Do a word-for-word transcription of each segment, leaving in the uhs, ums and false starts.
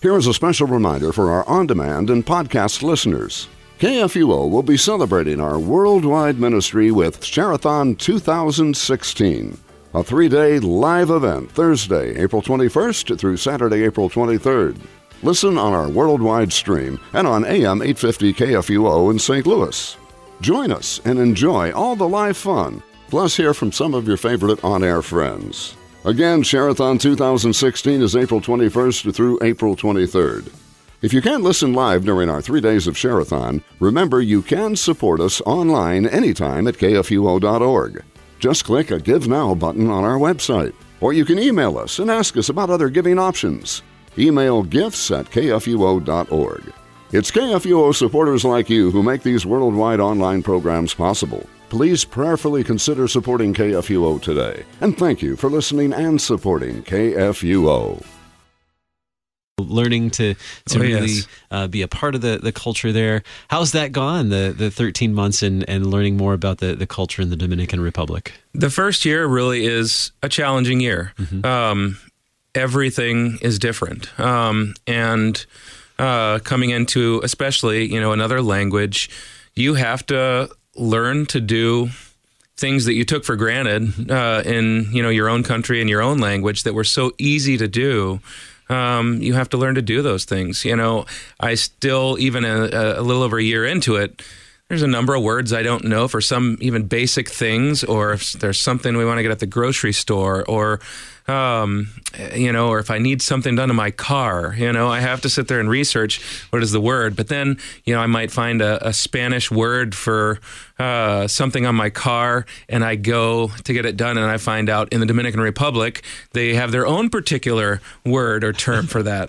Here is a special reminder for our on-demand and podcast listeners. K F U O will be celebrating our worldwide ministry with Share-a-thon two thousand sixteen, a three-day live event Thursday, April twenty-first through Saturday, April twenty-third. Listen on our worldwide stream and on A M eight fifty K F U O in Saint Louis. Join us and enjoy all the live fun, plus hear from some of your favorite on-air friends. Again, Share-a-thon two thousand sixteen is April twenty-first through April twenty-third. If you can't listen live during our three days of Share-a-thon, remember you can support us online anytime at K F U O dot org. Just click a Give Now button on our website, or you can email us and ask us about other giving options. Email gifts at K F U O dot org. It's K F U O supporters like you who make these worldwide online programs possible. Please prayerfully consider supporting K F U O today. And thank you for listening and supporting K F U O. Learning to, to oh, really yes. uh, be a part of the, the culture there. How's that gone, the, the thirteen months and, and learning more about the, the culture in the Dominican Republic? The first year really is a challenging year. Mm-hmm. Um, everything is different. Um, and uh, coming into, especially, you know, another language, you have to learn to do things that you took for granted uh, in, you know, your own country and your own language that were so easy to do. Um, you have to learn to do those things. You know, I still, even a, a little over a year into it, there's a number of words I don't know for some even basic things, or if there's something we want to get at the grocery store, or Um, you know, or if I need something done to my car, you know, I have to sit there and research what is the word. But then, you know, I might find a, a Spanish word for uh, something on my car, and I go to get it done, and I find out in the Dominican Republic, they have their own particular word or term for that.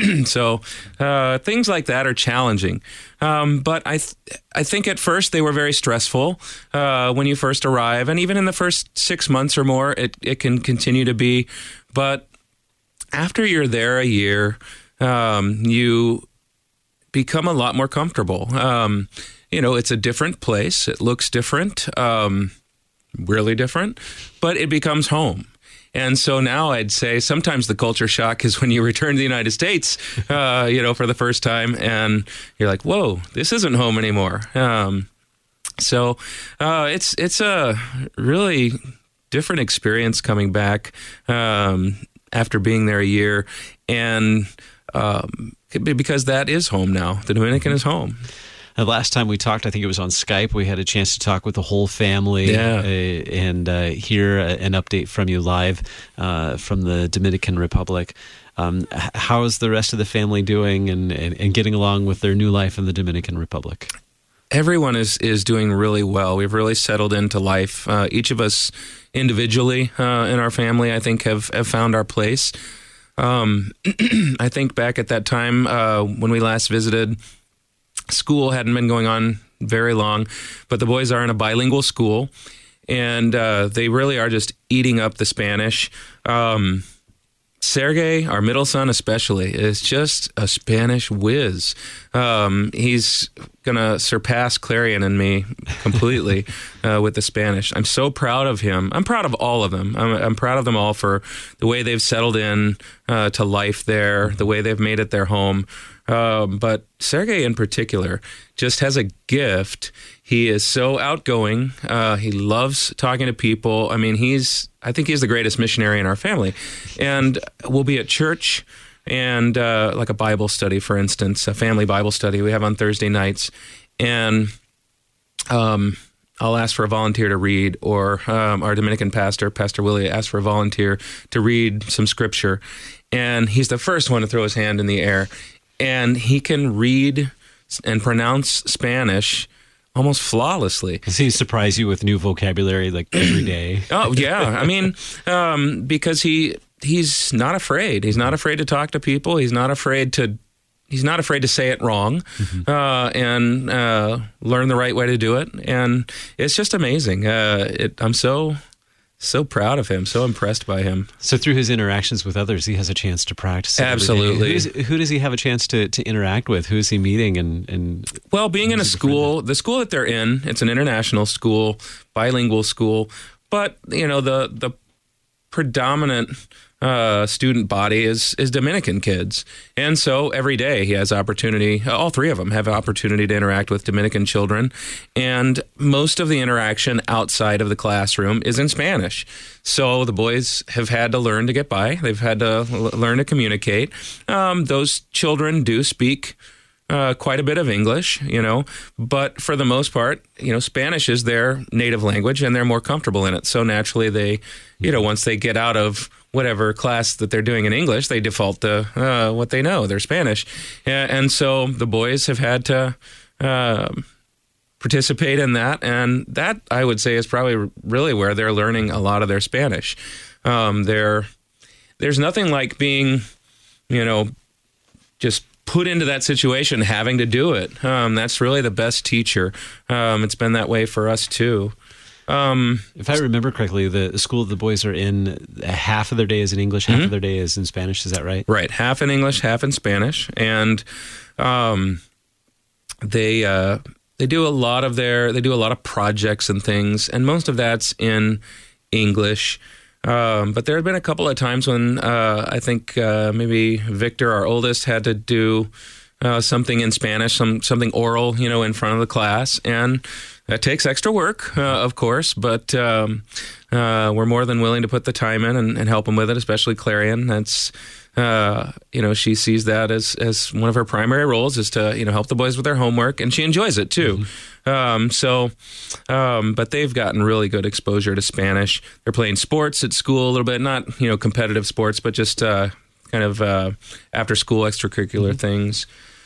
So uh, things like that are challenging. Um, but I th- I think at first they were very stressful uh, when you first arrive. And even in the first six months or more, it, it can continue to be. But after you're there a year, um, you become a lot more comfortable. Um, you know, it's a different place. It looks different, um, really different, but it becomes home. And so now I'd say sometimes the culture shock is when you return to the United States, uh, you know, for the first time, and you're like, whoa, this isn't home anymore. Um, so uh, it's it's a really different experience coming back um, after being there a year, and um, because that is home now. The Dominican is home. The last time we talked, I think it was on Skype, we had a chance to talk with the whole family yeah. uh, and uh, hear an update from you live uh, from the Dominican Republic. Um, how is the rest of the family doing and, and, and getting along with their new life in the Dominican Republic? Everyone is, is doing really well. We've really settled into life. Uh, each of us individually uh, in our family, I think, have, have found our place. Um, I think back at that time uh, when we last visited, school hadn't been going on very long, but the boys are in a bilingual school, and uh, they really are just eating up the Spanish. Um, Sergey, our middle son especially, is just a Spanish whiz. Um, he's going to surpass Clarion and me completely uh, with the Spanish. I'm so proud of him. I'm proud of all of them. I'm, I'm proud of them all for the way they've settled in uh, to life there, the way they've made it their home. Um, but Sergey in particular just has a gift. He is so outgoing. Uh, he loves talking to people. I mean, he's, I think he's the greatest missionary in our family. And we'll be at church and uh, like a Bible study, for instance, a family Bible study we have on Thursday nights. And um, I'll ask for a volunteer to read, or um, our Dominican pastor, Pastor Willie, asks for a volunteer to read some scripture. And he's the first one to throw his hand in the air. And he can read and pronounce Spanish almost flawlessly. Does he surprise you with new vocabulary like every day? Oh, yeah. I mean, um, because he he's not afraid. He's not afraid to talk to people. He's not afraid to he's not afraid to say it wrong mm-hmm. uh, and uh, learn the right way to do it. And it's just amazing. Uh, it, I'm so... So proud of him, so impressed by him. So through his interactions with others, he has a chance to practice it. Absolutely. Who, is, who does he have a chance to, to interact with? Who is he meeting? And, and Well, being in a school, the school that they're in, it's an international school, bilingual school. But, you know, the, the predominant uh, student body is is Dominican kids, and so every day he has opportunity. All three of them have opportunity to interact with Dominican children, and most of the interaction outside of the classroom is in Spanish. So the boys have had to learn to get by. They've had to l- learn to communicate. Um, those children do speak Uh, quite a bit of English, you know, but for the most part, you know, Spanish is their native language and they're more comfortable in it. So naturally they, you know, once they get out of whatever class that they're doing in English, they default to uh, what they know, their Spanish. And, and so the boys have had to uh, participate in that. And that, I would say, is probably really where they're learning a lot of their Spanish. Um, they're, there's nothing like being, you know, just put into that situation, having to do it. Um, that's really the best teacher. Um, it's been that way for us too. Um, if I remember correctly, the school the boys are in, half of their day is in English, half mm-hmm. of their day is in Spanish. Is that right? Right. Half in English, half in Spanish. And um, they uh, they do a lot of their, they do a lot of projects and things, and most of that's in English. Um, but there have been a couple of times when uh, I think uh, maybe Victor, our oldest, had to do uh, something in Spanish, some something oral, you know, in front of the class, and that takes extra work, uh, of course. But um, uh, we're more than willing to put the time in and, and help them with it, especially Clarion. That's uh, you know, she sees that as as one of her primary roles is to you know help the boys with their homework, and she enjoys it too. Mm-hmm. Um, so, um, but they've gotten really good exposure to Spanish. They're playing sports at school a little bit, not, you know, competitive sports, but just, uh, kind of, uh, after school extracurricular mm-hmm. things.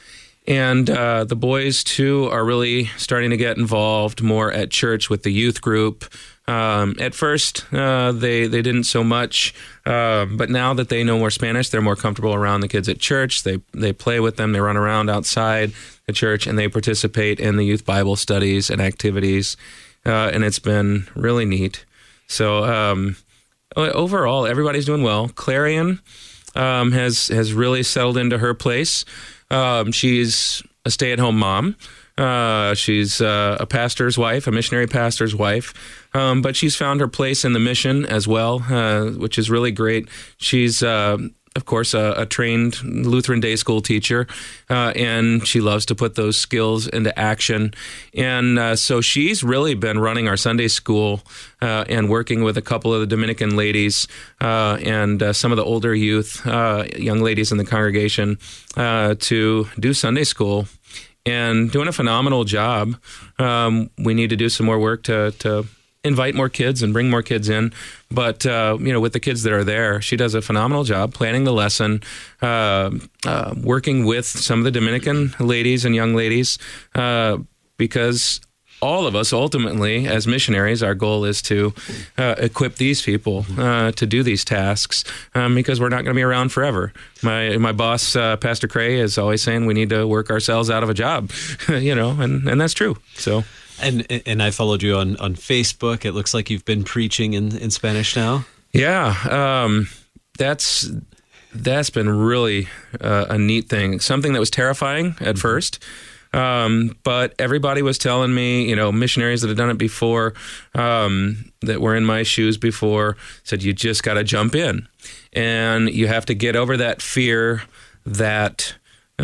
And, uh, the boys too are really starting to get involved more at church with the youth group. Um, at first, uh, they, they didn't so much, uh, but now that they know more Spanish, they're more comfortable around the kids at church. They, they play with them, they run around outside the church, and they participate in the youth Bible studies and activities. Uh, and it's been really neat. So, um, overall, everybody's doing well. Clarion, um, has, has really settled into her place. Um, she's a stay-at-home mom. Uh, she's uh, a pastor's wife, a missionary pastor's wife, um, but she's found her place in the mission as well, uh, which is really great. She's, uh, of course, a, a trained Lutheran day school teacher, uh, and she loves to put those skills into action. And uh, so she's really been running our Sunday school uh, and working with a couple of the Dominican ladies uh, and uh, some of the older youth, uh, young ladies in the congregation, uh, to do Sunday school. And doing a phenomenal job. Um, we need to do some more work to, to invite more kids and bring more kids in. But, uh, you know, with the kids that are there, she does a phenomenal job planning the lesson, uh, uh, working with some of the Dominican ladies and young ladies, uh, because all of us, ultimately, as missionaries, our goal is to uh, equip these people uh, to do these tasks, um, because we're not going to be around forever. My my boss, uh, Pastor Cray, is always saying we need to work ourselves out of a job, you know, and, and that's true. So, and and I followed you on, on Facebook. It looks like you've been preaching in, in Spanish now. Yeah, um, that's that's been really uh, a neat thing. Something that was terrifying at first. Um, but everybody was telling me, you know, missionaries that had done it before, um, that were in my shoes before, said, you just got to jump in. And you have to get over that fear that,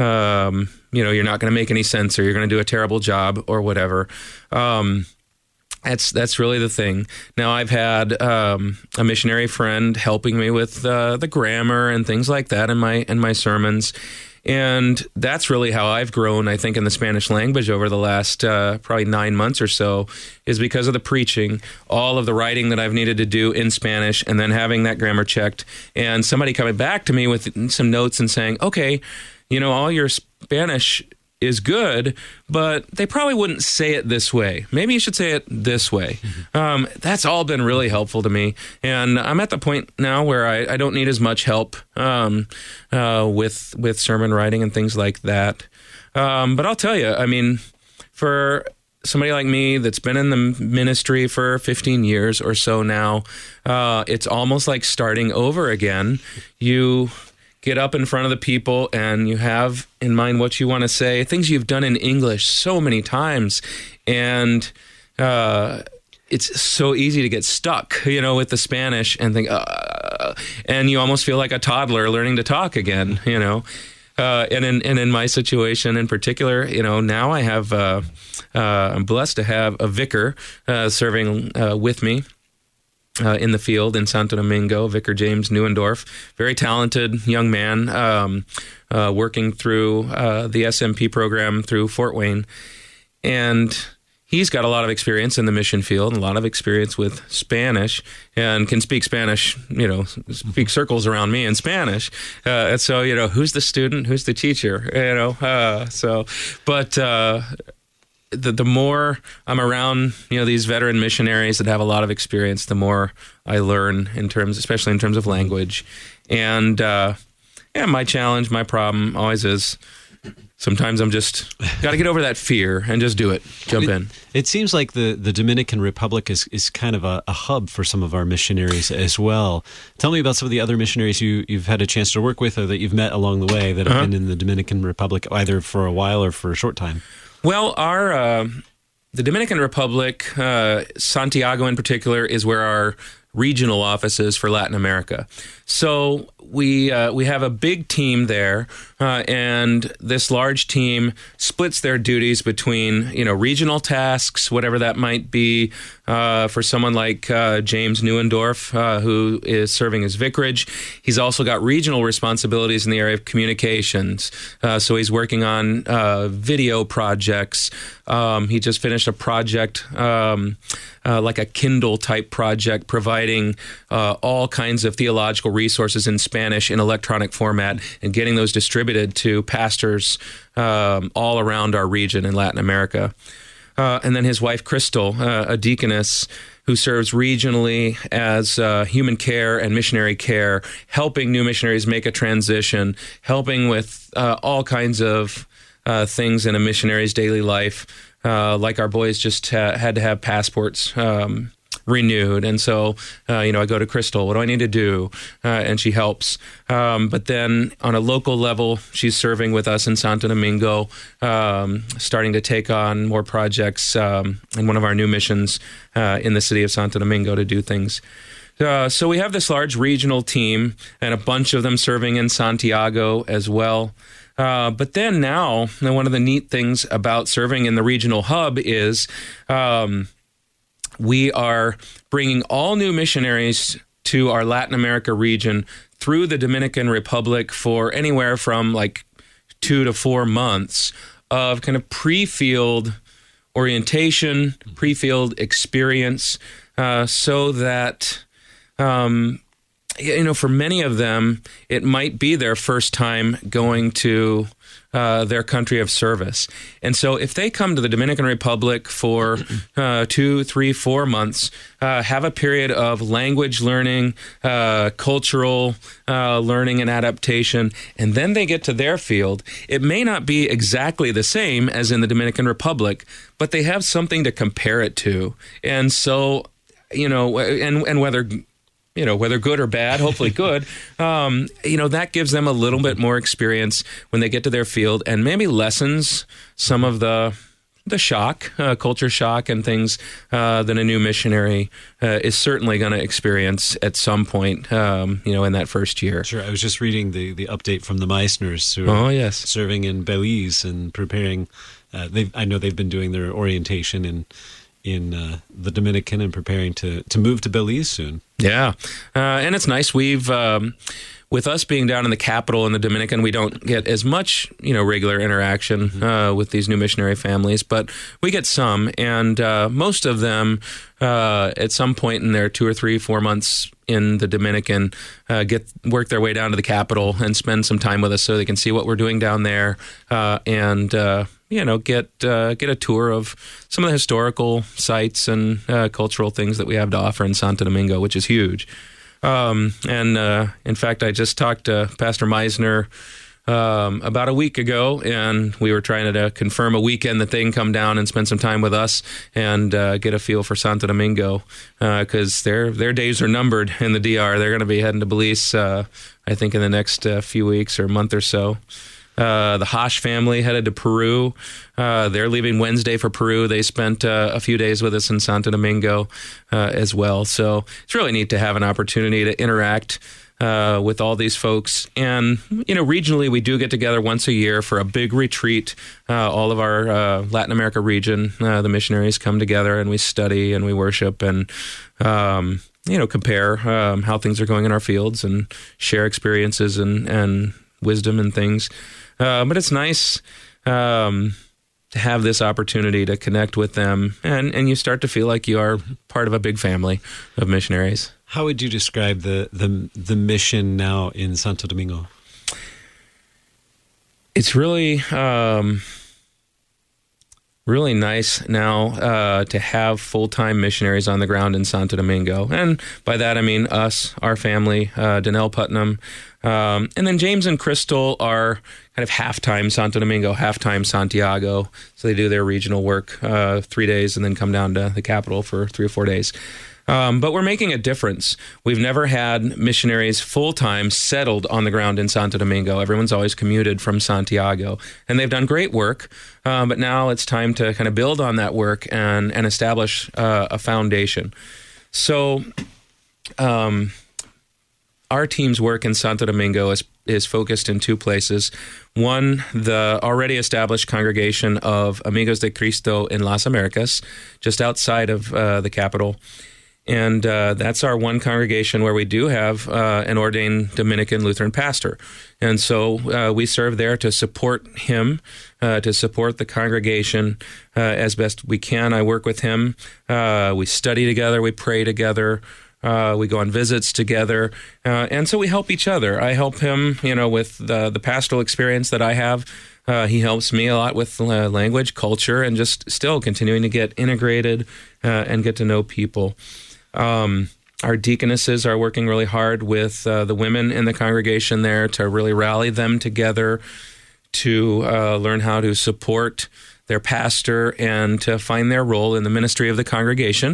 um, you know, you're not going to make any sense or you're going to do a terrible job or whatever. Um, that's that's really the thing. Now, I've had um, a missionary friend helping me with uh, the grammar and things like that in my in my sermons. And that's really how I've grown, I think, in the Spanish language over the last uh, probably nine months or so, is because of the preaching, all of the writing that I've needed to do in Spanish, and then having that grammar checked, and somebody coming back to me with some notes and saying, okay, you know, all your Spanish is good, but they probably wouldn't say it this way. Maybe you should say it this way. Mm-hmm. Um, that's all been really helpful to me. And I'm at the point now where I, I don't need as much help um, uh, with with sermon writing and things like that. Um, but I'll tell you, I mean, for somebody like me that's been in the ministry for fifteen years or so now, uh, it's almost like starting over again. You get up in front of the people and you have in mind what you want to say, things you've done in English so many times. And uh, it's so easy to get stuck, you know, with the Spanish and think, uh, and you almost feel like a toddler learning to talk again, you know. Uh, and in and in my situation in particular, you know, now I have, uh, uh, I'm blessed to have a vicar uh, serving uh, with me uh, in the field in Santo Domingo, Vicar James Neuendorf, very talented young man, um, uh, working through uh, the S M P program through Fort Wayne, and he's got a lot of experience in the mission field, and a lot of experience with Spanish, and can speak Spanish, you know, speak circles around me in Spanish. Uh, and so, you know, who's the student? Who's the teacher? You know, uh, so, but uh, the, the more I'm around, you know, these veteran missionaries that have a lot of experience, the more I learn in terms, especially in terms of language. And, uh, yeah, my challenge, my problem always is, sometimes I'm just got to get over that fear and just do it, jump it, in. It seems like the, the Dominican Republic is, is kind of a, a hub for some of our missionaries as well. Tell me about some of the other missionaries you, you've had a chance to work with or that you've met along the way that have uh-huh. been in the Dominican Republic, either for a while or for a short time. Well, our uh, the Dominican Republic, uh, Santiago in particular, is where our regional offices for Latin America. So we uh, we have a big team there, uh, and this large team splits their duties between, you know, regional tasks, whatever that might be, uh, for someone like uh, James Neuendorf, uh, who is serving as vicarage. He's also got regional responsibilities in the area of communications. Uh, so he's working on uh, video projects. Um, he just finished a project, um, uh, like a Kindle type project, providing uh, all kinds of theological resources in Spanish in electronic format and getting those distributed to pastors um, all around our region in Latin America. Uh, and then his wife, Crystal, uh, a deaconess who serves regionally as uh, human care and missionary care, helping new missionaries make a transition, helping with uh, all kinds of uh, things in a missionary's daily life, uh, like our boys just ha- had to have passports um renewed. And so, uh, you know, I go to Crystal, what do I need to do? Uh, and she helps. Um, but then on a local level, she's serving with us in Santo Domingo, um, starting to take on more projects um, in one of our new missions uh, in the city of Santo Domingo to do things. Uh, so we have this large regional team and a bunch of them serving in Santiago as well. Uh, but then now, one of the neat things about serving in the regional hub is um, we are bringing all new missionaries to our Latin America region through the Dominican Republic for anywhere from like two to four months of kind of pre-field orientation, pre-field experience, uh, so that, um, you know, for many of them, it might be their first time going to Uh, their country of service. And so if they come to the Dominican Republic for uh, two, three, four months, uh, have a period of language learning, uh, cultural uh, learning and adaptation, and then they get to their field, it may not be exactly the same as in the Dominican Republic, but they have something to compare it to. And so, you know, and, and whether... you know, whether good or bad, hopefully good, um, you know, that gives them a little bit more experience when they get to their field and maybe lessens some of the the shock, uh, culture shock and things uh, that a new missionary uh, is certainly going to experience at some point, um, you know, in that first year. Sure. I was just reading the, the update from the Meissners who are oh, yes. serving in Belize and preparing. Uh, they've, I know they've been doing their orientation in in uh, the Dominican and preparing to, to move to Belize soon. Yeah. Uh, and it's nice. We've, um, with us being down in the capital in the Dominican, we don't get as much, you know, regular interaction mm-hmm. uh, with these new missionary families, but we get some. And uh, most of them, uh, at some point in their two or three, four months in the Dominican, uh, get work their way down to the capital and spend some time with us so they can see what we're doing down there uh, and, uh, you know, get uh, get a tour of some of the historical sites and uh, cultural things that we have to offer in Santo Domingo, which is huge. Um, and uh, in fact, I just talked to Pastor Meissner um, about a week ago, and we were trying to confirm a weekend that they can come down and spend some time with us and uh, get a feel for Santo Domingo, because uh, their their days are numbered in the D R. They're going to be heading to Belize, uh, I think, in the next uh, few weeks or month or so. Uh, the Hash family headed to Peru. Uh, they're leaving Wednesday for Peru. They spent uh, a few days with us in Santo Domingo uh, as well. So it's really neat to have an opportunity to interact Uh, with all these folks. And, you know, regionally, we do get together once a year for a big retreat. Uh, all of our uh, Latin America region, uh, the missionaries come together and we study and we worship and, um, you know, compare um, how things are going in our fields and share experiences and, and wisdom and things. Uh, but it's nice um, to have this opportunity to connect with them. And, and you start to feel like you are part of a big family of missionaries. How would you describe the, the the mission now in Santo Domingo? It's really, um, really nice now uh, to have full-time missionaries on the ground in Santo Domingo. And by that, I mean us, our family, uh, Danelle Putnam. Um, and then James and Crystal are kind of half-time Santo Domingo, half-time Santiago. So they do their regional work uh, three days and then come down to the capital for three or four days. Um, but we're making a difference. We've never had missionaries full-time settled on the ground in Santo Domingo. Everyone's always commuted from Santiago. And they've done great work, um, but now it's time to kind of build on that work and, and establish uh, a foundation. So um, our team's work in Santo Domingo is, is focused in two places. One, the already established congregation of Amigos de Cristo in Las Americas, just outside of uh, the capital. And uh, that's our one congregation where we do have uh, an ordained Dominican Lutheran pastor. And so uh, we serve there to support him, uh, to support the congregation uh, as best we can. I work with him. Uh, we study together. We pray together. Uh, we go on visits together. Uh, and so we help each other. I help him, you know, with the, the pastoral experience that I have. Uh, he helps me a lot with uh, language, culture, and just still continuing to get integrated uh, and get to know people. Um, our deaconesses are working really hard with uh, the women in the congregation there to really rally them together to uh, learn how to support their pastor and to find their role in the ministry of the congregation.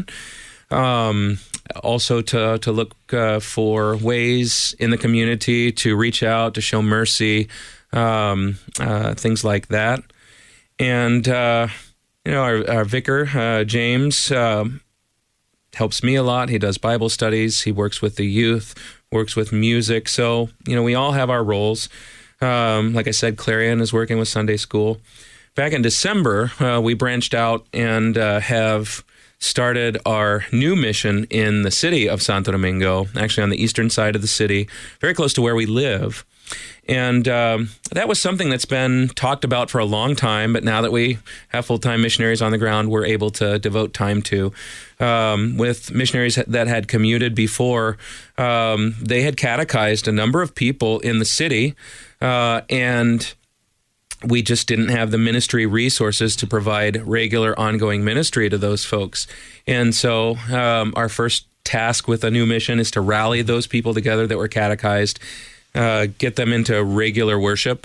Um, also to, to look uh, for ways in the community to reach out, to show mercy, um, uh, things like that. And, uh, you know, our, our vicar, uh, James, um, helps me a lot. He does Bible studies. He works with the youth, works with music. So, you know, we all have our roles. Um, like I said, Clarion is working with Sunday school. Back in December, uh, we branched out and uh, have started our new mission in the city of Santo Domingo, actually on the eastern side of the city, very close to where we live. And um, that was something that's been talked about for a long time, but now that we have full-time missionaries on the ground, we're able to devote time to. Um, with missionaries that had commuted before, um, they had catechized a number of people in the city, uh, and we just didn't have the ministry resources to provide regular ongoing ministry to those folks. And so um, our first task with a new mission is to rally those people together that were catechized, Uh, get them into regular worship.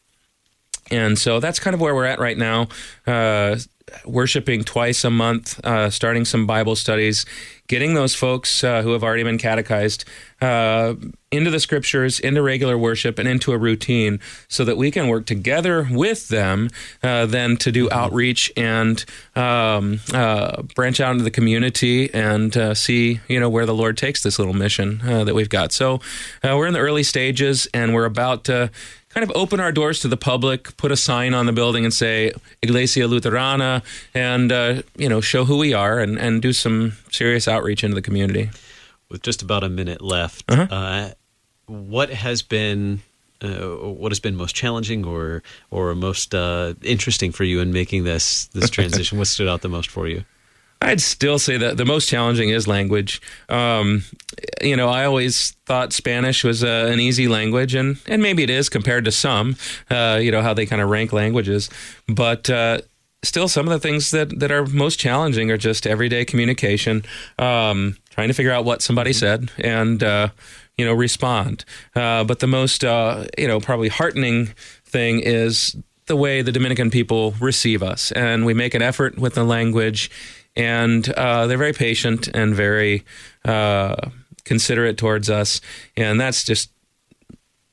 And so that's kind of where we're at right now, uh, worshiping twice a month, uh, starting some Bible studies, getting those folks uh, who have already been catechized uh, into the scriptures, into regular worship, and into a routine so that we can work together with them uh, then to do outreach and um, uh, branch out into the community and uh, see, you know, where the Lord takes this little mission uh, that we've got. So uh, we're in the early stages, and we're about to kind of open our doors to the public, put a sign on the building and say Iglesia Luterana, and, uh, you know, show who we are and, and do some serious outreach into the community. With just about a minute left, Uh-huh. uh, what has been uh, what has been most challenging or or most uh, interesting for you in making this this transition? What stood out the most for you? I'd still say that the most challenging is language. Um, you know, I always thought Spanish was uh, an easy language, and, and maybe it is compared to some, uh, you know, how they kind of rank languages. But uh, still, some of the things that, that are most challenging are just everyday communication, um, trying to figure out what somebody said and, uh, you know, respond. Uh, but the most, uh, you know, probably heartening thing is the way the Dominican people receive us. And we make an effort with the language, and uh, they're very patient and very uh, considerate towards us. And that's just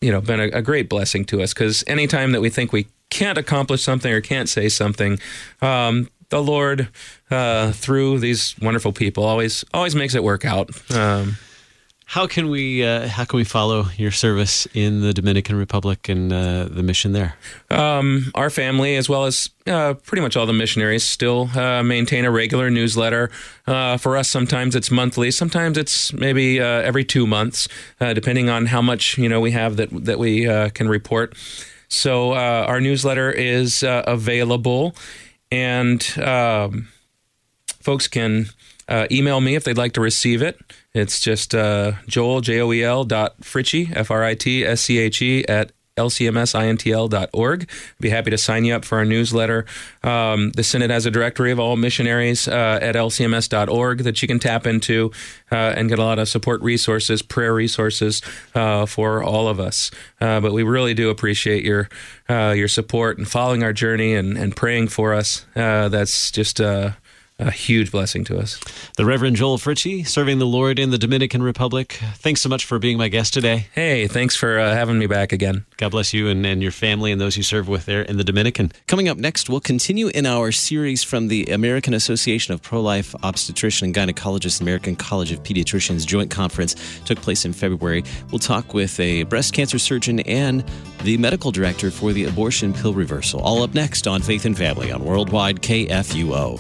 you know, been a, a great blessing to us, because anytime that we think we can't accomplish something or can't say something, um, the Lord, uh, through these wonderful people, always always makes it work out. Um, How can we uh, how can we follow your service in the Dominican Republic and uh, the mission there? Um, our family, as well as uh, pretty much all the missionaries, still uh, maintain a regular newsletter. Uh, for us, sometimes it's monthly, sometimes it's maybe uh, every two months, uh, depending on how much you know we have that that we uh, can report. So uh, our newsletter is uh, available, and um, folks can uh, email me if they'd like to receive it. It's just uh, Joel, J O E L dot Fritchie, F R I T S C H E, at L C M S intl dot org. I'd be happy to sign you up for our newsletter. Um, the Synod has a directory of all missionaries uh, at L C M S dot org that you can tap into uh, and get a lot of support resources, prayer resources uh, for all of us. Uh, but we really do appreciate your uh, your support and following our journey and, and praying for us. Uh, that's just uh, a huge blessing to us. The Reverend Joel Fritchie, serving the Lord in the Dominican Republic. Thanks so much for being my guest today. Hey, thanks for uh, having me back again. God bless you and, and your family and those you serve with there in the Dominican. Coming up next, we'll continue in our series from the American Association of Pro-Life Obstetrician and Gynecologists, American College of Pediatricians joint conference took place in February. We'll talk with a breast cancer surgeon and the medical director for the abortion pill reversal. All up next on Faith and Family on Worldwide K F U O.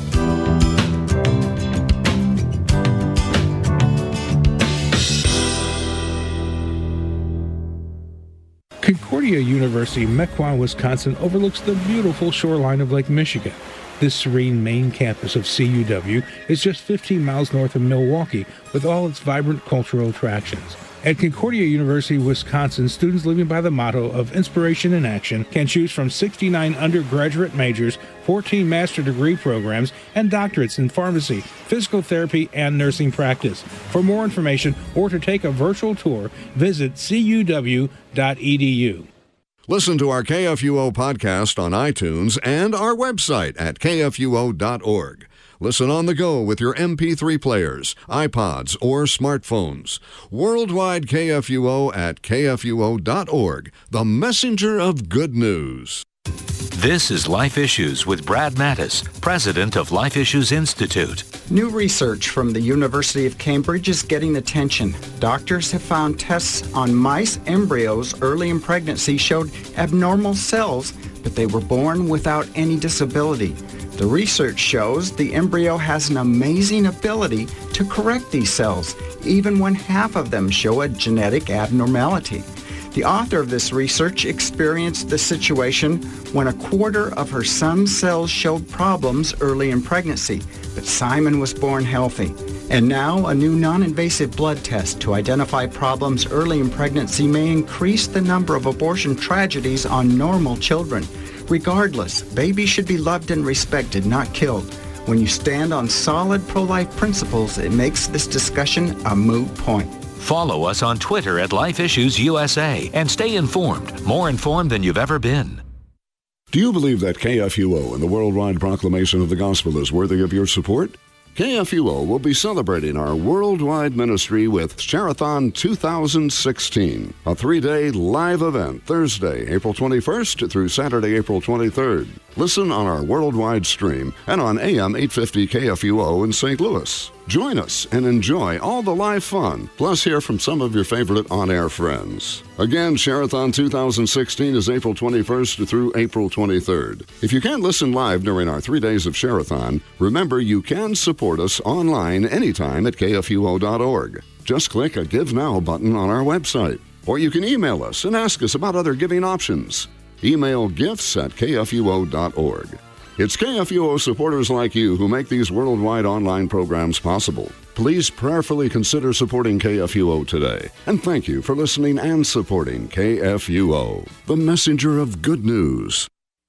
Concordia University, Mequon, Wisconsin overlooks the beautiful shoreline of Lake Michigan. This serene main campus of C U W is just fifteen miles north of Milwaukee, with all its vibrant cultural attractions. At Concordia University, Wisconsin, students living by the motto of inspiration in action can choose from sixty-nine undergraduate majors, fourteen master degree programs, and doctorates in pharmacy, physical therapy, and nursing practice. For more information or to take a virtual tour, visit C U W dot E D U. Listen to our K F U O podcast on iTunes and our website at K F U O dot org. Listen on the go with your M P three players, iPods, or smartphones. Worldwide K F U O at K F U O dot org, the messenger of good news. This is Life Issues with Brad Mattis, president of Life Issues Institute. New research from the University of Cambridge is getting attention. Doctors have found tests on mice embryos early in pregnancy showed abnormal cells, but they were born without any disability. The research shows the embryo has an amazing ability to correct these cells, even when half of them show a genetic abnormality. The author of this research experienced the situation when a quarter of her son's cells showed problems early in pregnancy, but Simon was born healthy. And now a new non-invasive blood test to identify problems early in pregnancy may increase the number of abortion tragedies on normal children. Regardless, babies should be loved and respected, not killed. When you stand on solid pro-life principles, it makes this discussion a moot point. Follow us on Twitter at Life Issues U S A and stay informed, more informed than you've ever been. Do you believe that K F U O and the worldwide proclamation of the gospel is worthy of your support? K F U O will be celebrating our worldwide ministry with Share-a-thon two thousand sixteen, a three-day live event Thursday, April twenty-first through Saturday, April twenty-third. Listen on our worldwide stream and on A M eight fifty K F U O in Saint Louis. Join us and enjoy all the live fun, plus hear from some of your favorite on-air friends. Again, Share-a-thon two thousand sixteen is April twenty-first through April twenty-third. If you can't listen live during our three days of Share-a-thon, remember you can support us online anytime at K F U O dot org. Just click a Give Now button on our website. Or you can email us and ask us about other giving options. Email gifts at K F U O dot org. It's K F U O supporters like you who make these worldwide online programs possible. Please prayerfully consider supporting K F U O today. And thank you for listening and supporting K F U O, the messenger of good news.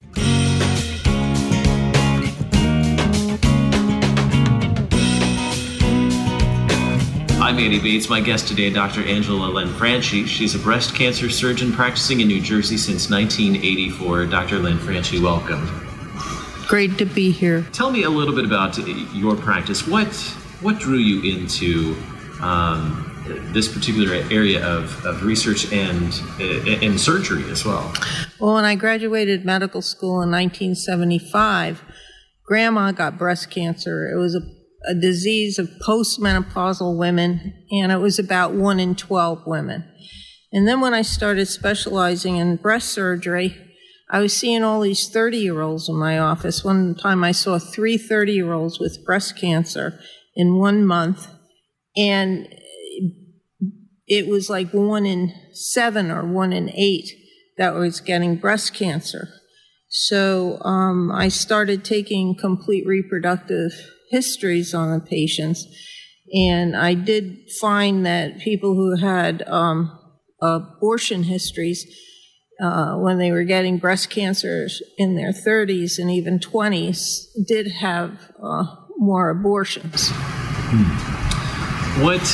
I'm Andy Bates. My guest today, Doctor Angela Lanfranchi. She's a breast cancer surgeon practicing in New Jersey since nineteen eighty-four. Doctor Lanfranchi, welcome. Great to be here. Tell me a little bit about your practice. What what drew you into um, this particular area of, of research and and surgery as well. Well, when I graduated medical school in nineteen seventy-five, Grandma got breast cancer. It was a, a disease of postmenopausal women, and it was about one in twelve women. And then when I started specializing in breast surgery, I was seeing all these thirty-year-olds in my office. One time I saw three thirty-year-olds with breast cancer in one month, and it was like one in seven or one in eight that was getting breast cancer. So um, I started taking complete reproductive histories on the patients, and I did find that people who had um, abortion histories, uh, when they were getting breast cancer in their thirties and even twenties, did have uh, more abortions. Hmm. What?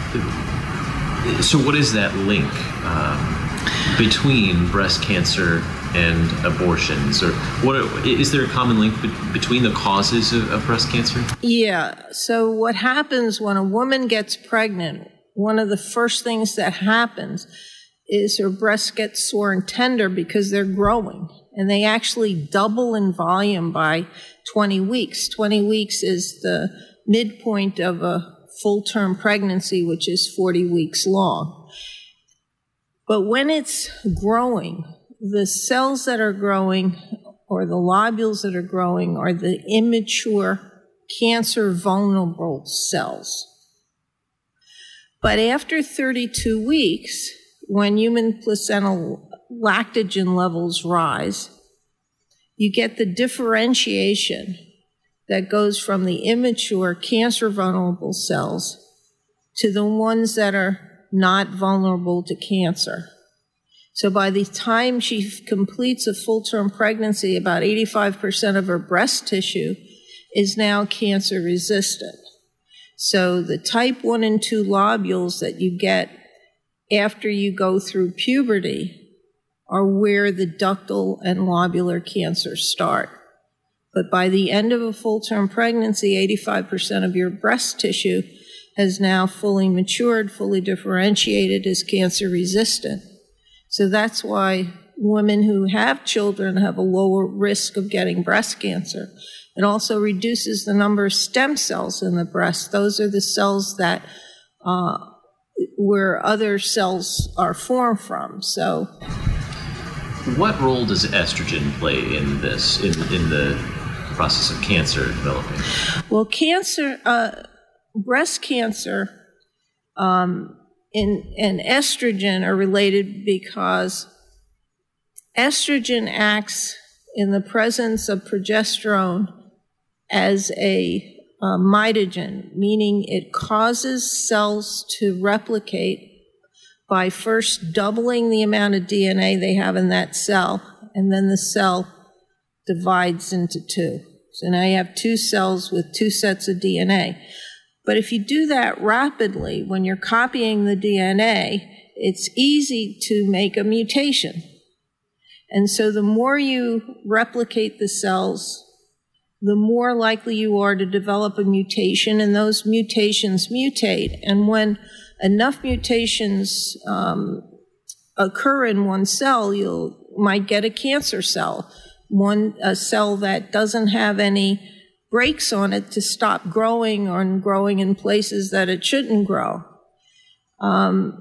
So what is that link um, between breast cancer and abortions, or what are, is there a common link be- between the causes of, of breast cancer? Yeah. So what happens when a woman gets pregnant, one of the first things that happens is her breasts get sore and tender because they're growing, and they actually double in volume by twenty weeks. twenty weeks is the midpoint of a full-term pregnancy, which is forty weeks long. But when it's growing, the cells that are growing, or the lobules that are growing, are the immature cancer-vulnerable cells. But after thirty-two weeks, when human placental lactogen levels rise, you get the differentiation that goes from the immature cancer-vulnerable cells to the ones that are not vulnerable to cancer. So by the time she completes a full-term pregnancy, about eighty-five percent of her breast tissue is now cancer-resistant. So the type one and two lobules that you get after you go through puberty are where the ductal and lobular cancers start. But by the end of a full-term pregnancy, eighty-five percent of your breast tissue has now fully matured, fully differentiated as cancer-resistant. So that's why women who have children have a lower risk of getting breast cancer. It also reduces the number of stem cells in the breast. Those are the cells that uh, where other cells are formed from. So, what role does estrogen play in this, in, in the process of cancer developing? Well, cancer, uh, breast cancer um, and, and estrogen are related because estrogen acts in the presence of progesterone as a uh, mitogen, meaning it causes cells to replicate by first doubling the amount of D N A they have in that cell, and then the cell divides into two. So now you have two cells with two sets of D N A. But if you do that rapidly, when you're copying the D N A, it's easy to make a mutation. And so the more you replicate the cells, the more likely you are to develop a mutation, and those mutations mutate. And when enough mutations um, occur in one cell, you might get a cancer cell, one a cell that doesn't have any brakes on it to stop growing or growing in places that it shouldn't grow. Um,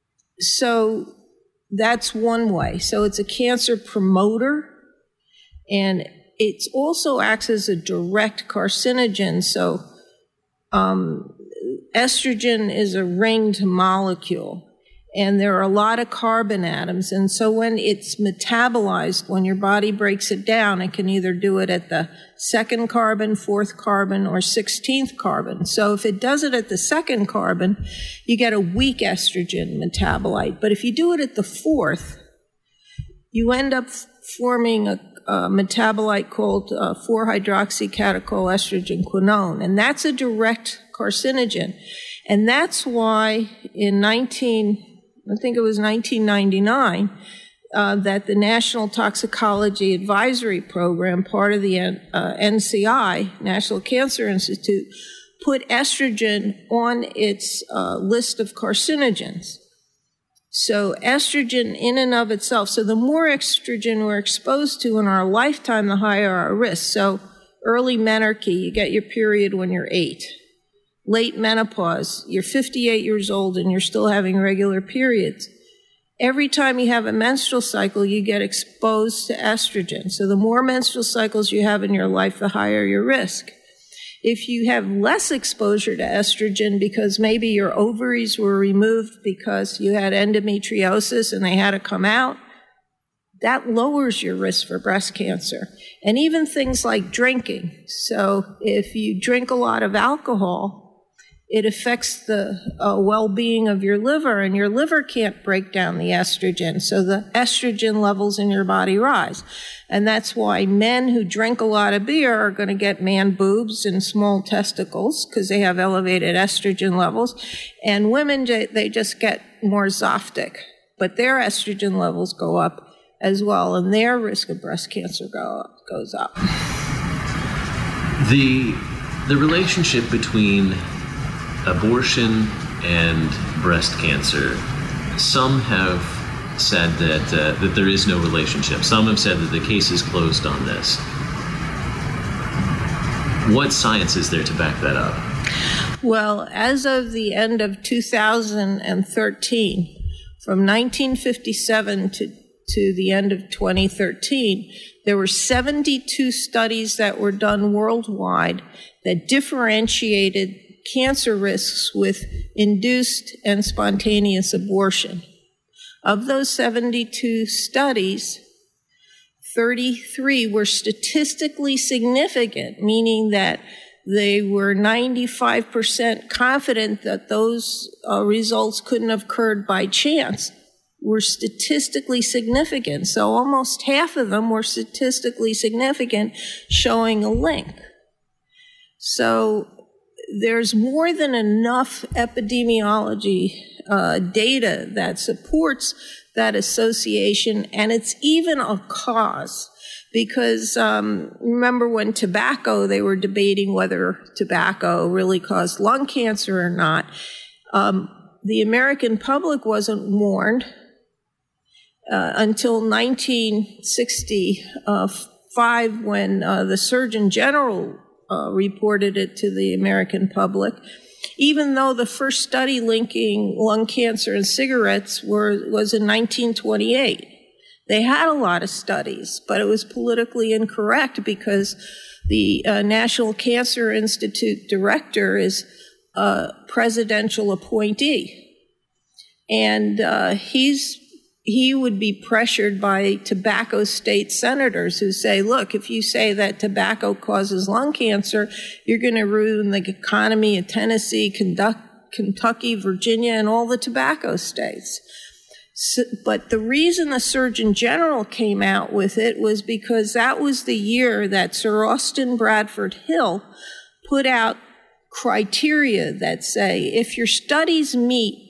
so that's one way. So it's a cancer promoter, and it also acts as a direct carcinogen. So um, estrogen is a ringed molecule, and there are a lot of carbon atoms. And so when it's metabolized, when your body breaks it down, it can either do it at the second carbon, fourth carbon, or sixteenth carbon. So if it does it at the second carbon, you get a weak estrogen metabolite. But if you do it at the fourth, you end up forming a Uh, metabolite called uh, four hydroxycatechol estrogen quinone, and that's a direct carcinogen. And that's why in nineteen, I think it was nineteen ninety-nine, uh, that the National Toxicology Advisory Program, part of the uh, N C I, National Cancer Institute, put estrogen on its uh, list of carcinogens. So estrogen in and of itself, so the more estrogen we're exposed to in our lifetime, the higher our risk. So early menarche, you get your period when you're eight. Late menopause, you're fifty-eight years old and you're still having regular periods. Every time you have a menstrual cycle, you get exposed to estrogen. So the more menstrual cycles you have in your life, the higher your risk. If you have less exposure to estrogen because maybe your ovaries were removed because you had endometriosis and they had to come out, that lowers your risk for breast cancer. And even things like drinking. So if you drink a lot of alcohol, it affects the uh, well-being of your liver, and your liver can't break down the estrogen, so the estrogen levels in your body rise. And that's why men who drink a lot of beer are going to get man boobs and small testicles because they have elevated estrogen levels. And women, they just get more zoftic, but their estrogen levels go up as well, and their risk of breast cancer go up, goes up. The, the relationship between abortion and breast cancer, some have said that uh, that there is no relationship. Some have said that the case is closed on this. What science is there to back that up? Well, as of the end of two thousand thirteen, from nineteen fifty-seven to, to the end of twenty thirteen, there were seventy-two studies that were done worldwide that differentiated cancer risks with induced and spontaneous abortion. Of those seventy-two studies, thirty-three were statistically significant, meaning that they were ninety-five percent confident that those uh, results couldn't have occurred by chance, were statistically significant. So almost half of them were statistically significant, showing a link. So there's more than enough epidemiology uh, data that supports that association, and it's even a cause. Because um, remember when tobacco, they were debating whether tobacco really caused lung cancer or not. Um, the American public wasn't warned uh, until nineteen sixty-five when uh, the Surgeon General Uh, reported it to the American public, even though the first study linking lung cancer and cigarettes were, was in nineteen twenty-eight. They had a lot of studies, but it was politically incorrect because the uh, National Cancer Institute director is a presidential appointee. And uh, he's he would be pressured by tobacco state senators who say, look, if you say that tobacco causes lung cancer, you're going to ruin the economy of Tennessee, Kentucky, Virginia, and all the tobacco states. So, but the reason the Surgeon General came out with it was because that was the year that Sir Austin Bradford Hill put out criteria that say if your studies meet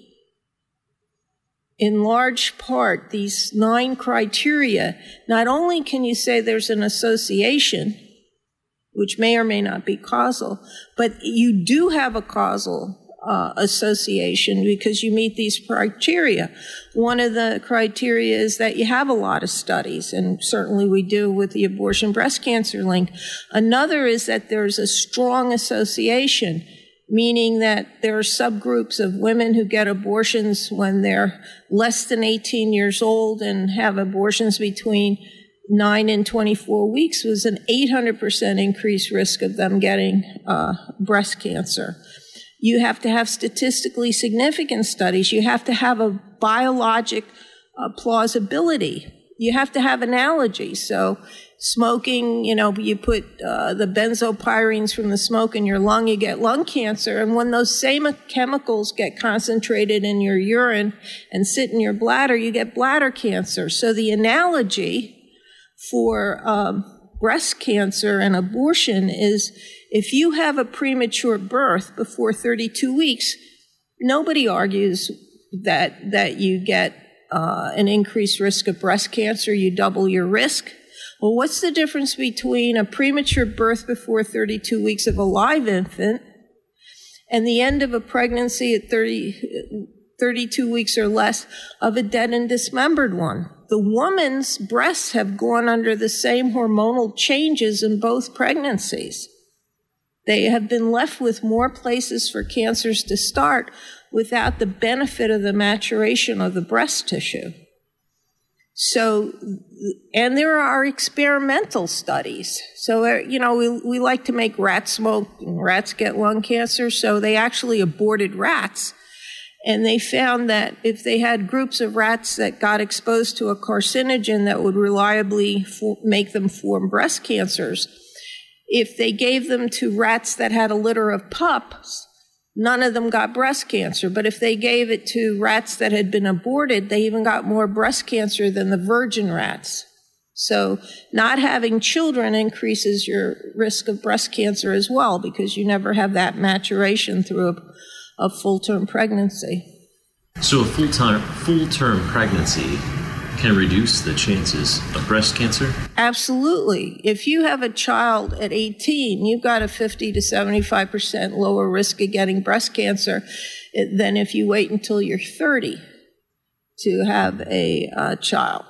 in large part these nine criteria, not only can you say there's an association, which may or may not be causal, but you do have a causal uh, association because you meet these criteria. One of the criteria is that you have a lot of studies, and certainly we do with the abortion breast cancer link. Another is that there's a strong association, meaning that there are subgroups of women who get abortions when they're less than eighteen years old and have abortions between nine and twenty-four weeks, was an eight hundred percent increased risk of them getting uh, breast cancer. You have to have statistically significant studies. You have to have a biologic uh, plausibility. You have to have analogy. So smoking, you know, you put uh, the benzopyrenes from the smoke in your lung, you get lung cancer. And when those same chemicals get concentrated in your urine and sit in your bladder, you get bladder cancer. So the analogy for um, breast cancer and abortion is if you have a premature birth before thirty-two weeks, nobody argues that, that you get uh, an increased risk of breast cancer, you double your risk. Well, what's the difference between a premature birth before thirty-two weeks of a live infant and the end of a pregnancy at thirty, thirty-two weeks or less of a dead and dismembered one. The woman's breasts have gone under the same hormonal changes in both pregnancies. They have been left with more places for cancers to start without the benefit of the maturation of the breast tissue. So, and there are experimental studies. So, uh, you know, we, we like to make rats smoke and rats get lung cancer. So they actually aborted rats. And they found that if they had groups of rats that got exposed to a carcinogen that would reliably for, make them form breast cancers, if they gave them to rats that had a litter of pups, none of them got breast cancer. But if they gave it to rats that had been aborted, they even got more breast cancer than the virgin rats. So not having children increases your risk of breast cancer as well, because you never have that maturation through a, a full-term pregnancy. So a full-term, full-term pregnancy can reduce the chances of breast cancer? Absolutely. If you have a child at eighteen, you've got a fifty to seventy-five percent lower risk of getting breast cancer than if you wait until you're thirty to have a uh, child.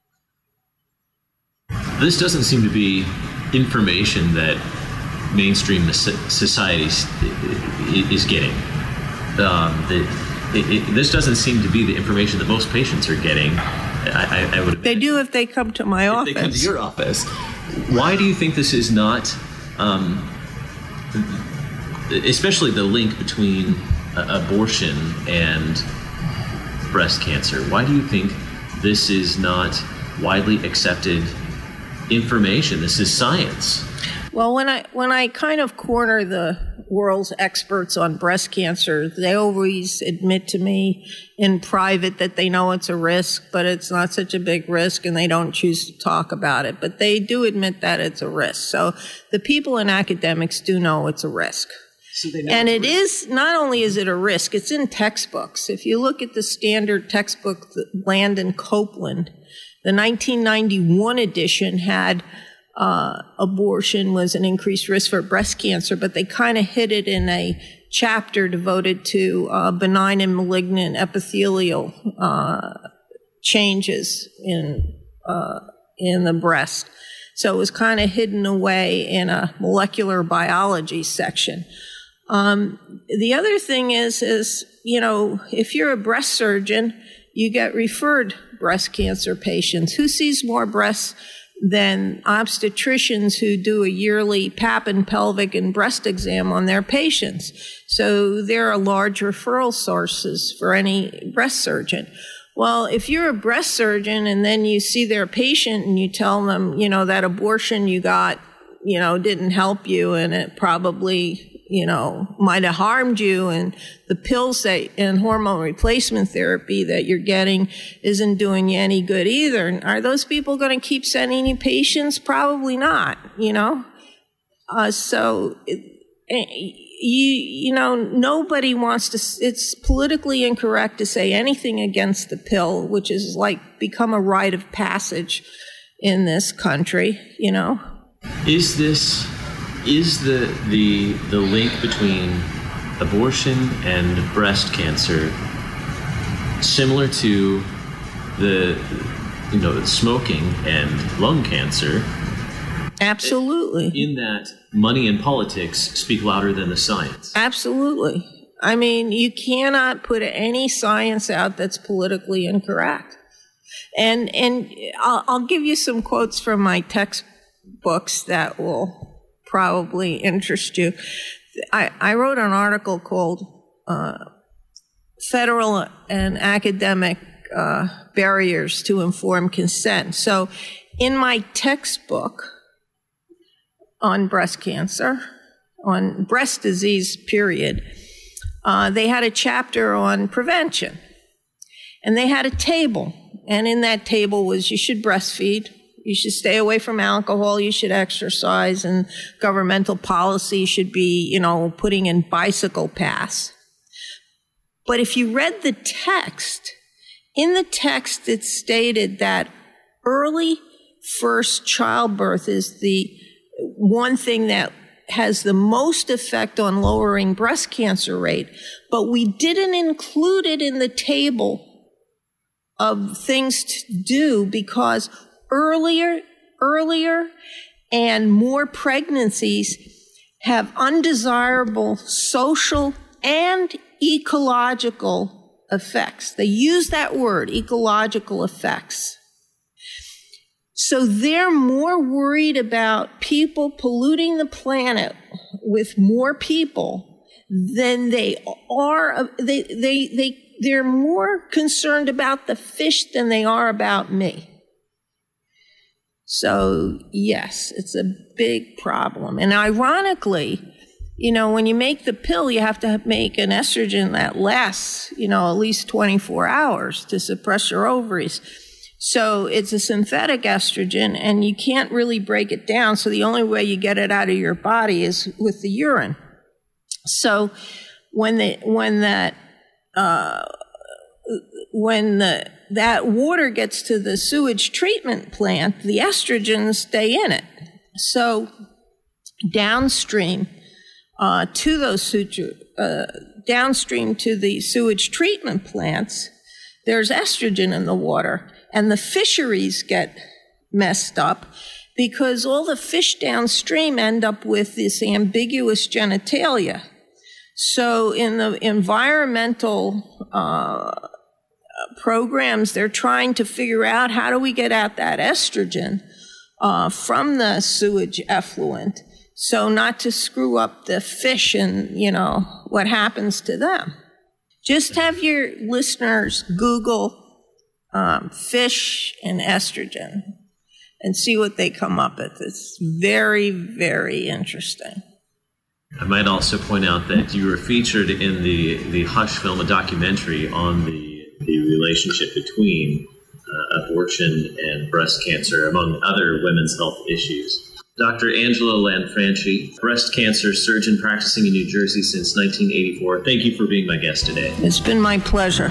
This doesn't seem to be information that mainstream society is getting. Um, the, it, it, this doesn't seem to be the information that most patients are getting. I, I would. They do if they come to my if office. They come to your office. Why do you think this is not, um, especially the link between uh, abortion and breast cancer? Why do you think this is not widely accepted information? This is science. Well, when I when I kind of corner the world's experts on breast cancer, they always admit to me in private that they know it's a risk, but it's not such a big risk, and they don't choose to talk about it. But they do admit that it's a risk. So the people in academics do know it's a risk. So they know and it risk. is, not only is it a risk, it's in textbooks. If you look at the standard textbook, Landon Copeland, the nineteen ninety-one edition had Uh, abortion was an increased risk for breast cancer, but they kind of hid it in a chapter devoted to uh, benign and malignant epithelial uh, changes in uh, in the breast. So it was kind of hidden away in a molecular biology section. Um, the other thing is, is, you know, if you're a breast surgeon, you get referred breast cancer patients. Who sees more breasts than obstetricians who do a yearly pap and pelvic and breast exam on their patients? So there are large referral sources for any breast surgeon. Well, if you're a breast surgeon and then you see their patient and you tell them, you know, that abortion you got, you know, didn't help you and it probably, you know, might have harmed you, and the pills that and hormone replacement therapy that you're getting isn't doing you any good either. Are those people going to keep sending you patients? Probably not, you know. Uh, so, it, you you know, nobody wants to, it's politically incorrect to say anything against the pill, which is like become a rite of passage in this country, you know. Is this... Is the, the the link between abortion and breast cancer similar to the, you know, smoking and lung cancer? Absolutely. In that money and politics speak louder than the science. Absolutely. I mean, you cannot put any science out that's politically incorrect. And and I'll, I'll give you some quotes from my textbooks that will probably interest you. I, I wrote an article called uh, Federal and Academic uh, Barriers to Informed Consent. So in my textbook on breast cancer, on breast disease, period, uh, they had a chapter on prevention. And they had a table. And in that table was you should breastfeed, you should stay away from alcohol, you should exercise, and governmental policy should be, you know, putting in bicycle paths. But if you read the text, in the text it stated that early first childbirth is the one thing that has the most effect on lowering breast cancer rate, but we didn't include it in the table of things to do because earlier, earlier and more pregnancies have undesirable social and ecological effects. They use that word, ecological effects. So they're more worried about people polluting the planet with more people than they are, they, they, they, they're more concerned about the fish than they are about me. So yes, it's a big problem. And ironically, you know, when you make the pill, you have to make an estrogen that lasts, you know, at least twenty-four hours to suppress your ovaries. So it's a synthetic estrogen, and you can't really break it down. So the only way you get it out of your body is with the urine. So when the when that uh, when the that water gets to the sewage treatment plant, the estrogens stay in it. So downstream uh, to those suture, uh, downstream to the sewage treatment plants, there's estrogen in the water. And the fisheries get messed up because all the fish downstream end up with this ambiguous genitalia. So in the environmental uh, programs, they're trying to figure out how do we get out that estrogen uh, from the sewage effluent so not to screw up the fish and, you know, what happens to them. Just have your listeners Google Um, fish and estrogen and see what they come up with. It's very, very interesting. I might also point out that you were featured in the, the Hush film, a documentary on the, the relationship between uh, abortion and breast cancer, among other women's health issues. Doctor Angela Lanfranchi, breast cancer surgeon practicing in New Jersey since nineteen eighty-four. Thank you for being my guest today. It's been my pleasure.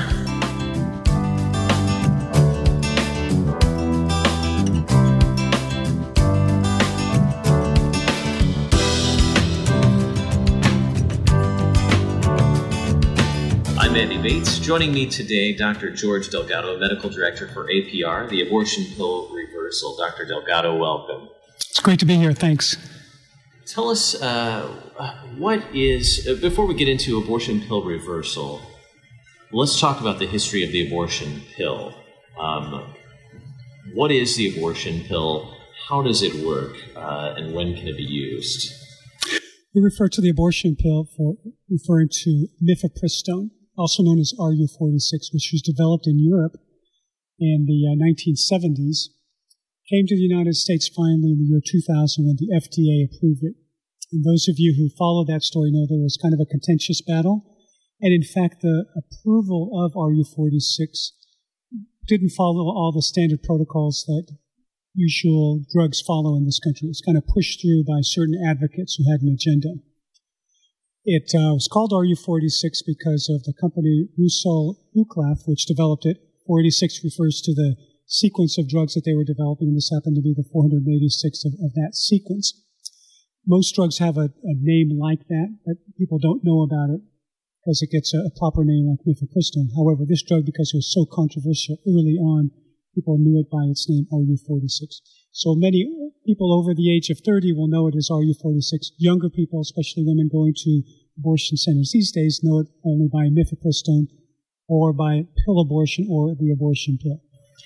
Andy Bates. Joining me today, Doctor George Delgado, Medical Director for A P R, the Abortion Pill Reversal. Doctor Delgado, welcome. It's great to be here. Thanks. Tell us uh, what is, uh, before we get into abortion pill reversal, let's talk about the history of the abortion pill. Um, what is the abortion pill? How does it work? Uh, and when can it be used? We refer to the abortion pill for referring to mifepristone, also known as R U forty-six, which was developed in Europe in the uh, nineteen seventies, came to the United States finally in the year two thousand when the F D A approved it. And those of you who follow that story know there was kind of a contentious battle. And in fact, the approval of R U forty-six didn't follow all the standard protocols that usual drugs follow in this country. It's kind of pushed through by certain advocates who had an agenda. It uh, was called R U forty-six because of the company Russell Uclaf, which developed it. forty-six refers to the sequence of drugs that they were developing, and this happened to be the four hundred eighty-six of, of that sequence. Most drugs have a, a name like that, but people don't know about it because it gets a, a proper name like mifepristone. However, this drug, because it was so controversial early on, people knew it by its name, R U forty-six. So many people over the age of thirty will know it as R U forty-six. Younger people, especially women going to abortion centers these days, know it only by mifepristone or by pill abortion or the abortion pill.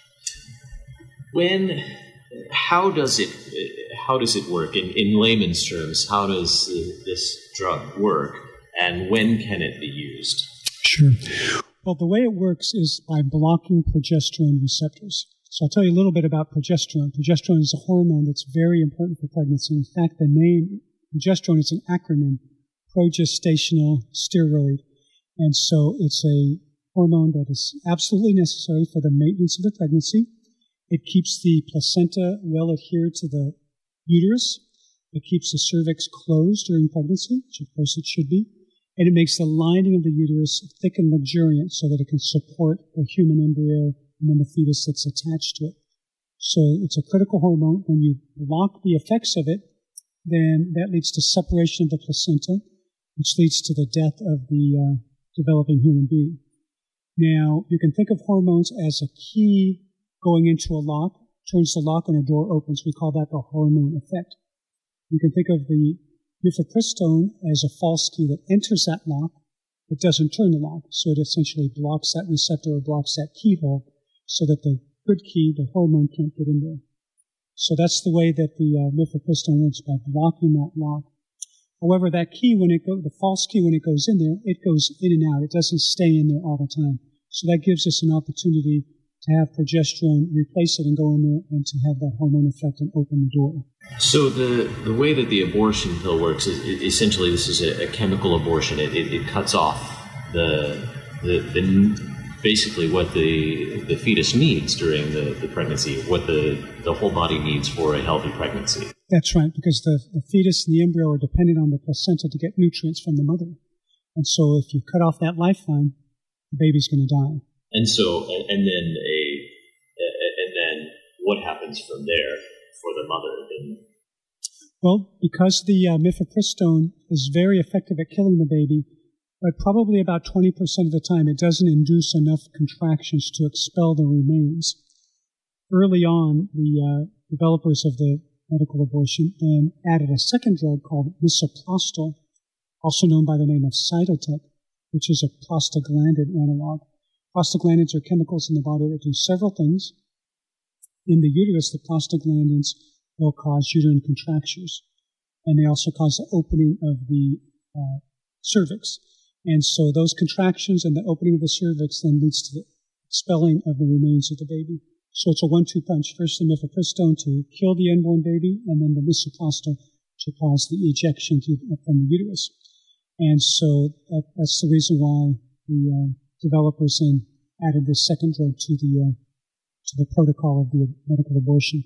When, how does it, how does it work? In, in layman's terms, how does this drug work, and when can it be used? Sure. Well, the way it works is by blocking progesterone receptors. So I'll tell you a little bit about progesterone. Progesterone is a hormone that's very important for pregnancy. In fact, the name progesterone is an acronym, progestational steroid. And so it's a hormone that is absolutely necessary for the maintenance of the pregnancy. It keeps the placenta well adhered to the uterus. It keeps the cervix closed during pregnancy, which of course it should be. And it makes the lining of the uterus thick and luxuriant so that it can support the human embryo and then the fetus that's attached to it. So it's a critical hormone. When you block the effects of it, then that leads to separation of the placenta, which leads to the death of the uh, developing human being. Now, you can think of hormones as a key going into a lock, turns the lock and a door opens. We call that the hormone effect. You can think of the mifepristone as a false key that enters that lock, but doesn't turn the lock. So it essentially blocks that receptor or blocks that keyhole so that the good key, the hormone, can't get in there. So that's the way that the uh, mifepristone works, by blocking that lock. However, that key, when it go, the false key, when it goes in there, it goes in and out. It doesn't stay in there all the time. So that gives us an opportunity to have progesterone replace it and go in there and to have that hormone effect and open the door. So the, the way that the abortion pill works is, is essentially this is a, a chemical abortion. It, it, it cuts off the, the the basically what the the fetus needs during the, the pregnancy, what the, the whole body needs for a healthy pregnancy. That's right, because the, the fetus and the embryo are dependent on the placenta to get nutrients from the mother. And so if you cut off that lifeline, the baby's going to die. And so, and, and then a, and then what happens from there for the mother? Then? Well, because the uh, mifepristone is very effective at killing the baby, but probably about twenty percent of the time it doesn't induce enough contractions to expel the remains. Early on, the uh, developers of the medical abortion then added a second drug called misoprostol, also known by the name of Cytotec, which is a prostaglandin analog. Prostaglandins are chemicals in the body that do several things. In the uterus, the prostaglandins will cause uterine contractures, and they also cause the opening of the uh, cervix. And so those contractions and the opening of the cervix then leads to the expelling of the remains of the baby. So it's a one two punch. First the mifepristone to kill the unborn baby, and then the misoprostol to cause the ejection to, from the uterus. And so that, that's the reason why the uh, developers then added this second drug to the uh, to the protocol of the medical abortion.